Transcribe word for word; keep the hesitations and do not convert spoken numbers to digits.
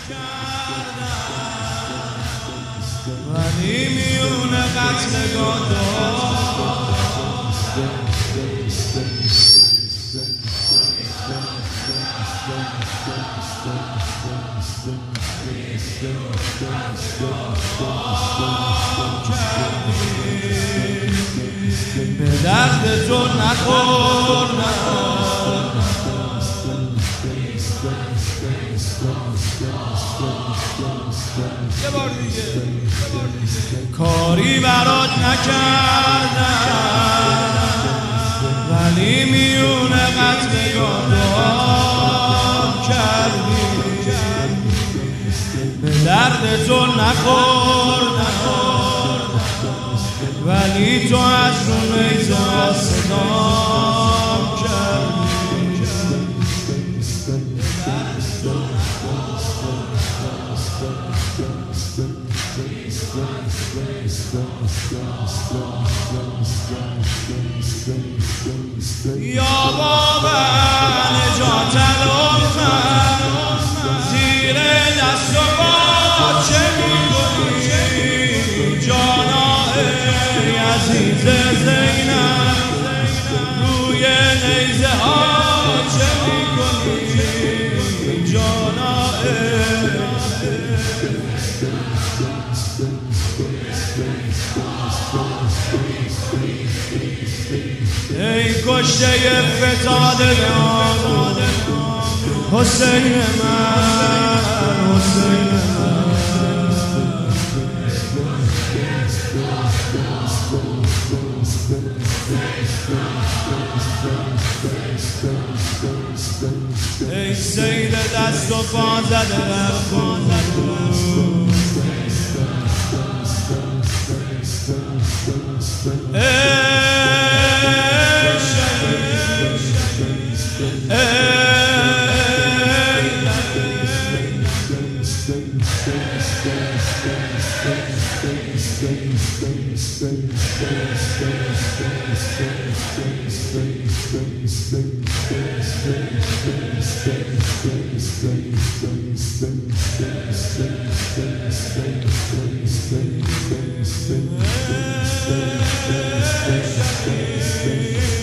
ولی میون قتلگاه به درد تو نخوردم یه بار دیگه کاری برات نکردم ولی میون قتلگاه کردی به درد تو نخوردم ولی تو از رو نیزه صدام کردی یا بابا نجات لطفاً زیر دست و پا چه می‌کنی جانا ای عزیز زینب روی نیزه ها چه می‌کنی جانا ای کشته فتاده نام حسین من حسین من ای سید دست و پا زده Hey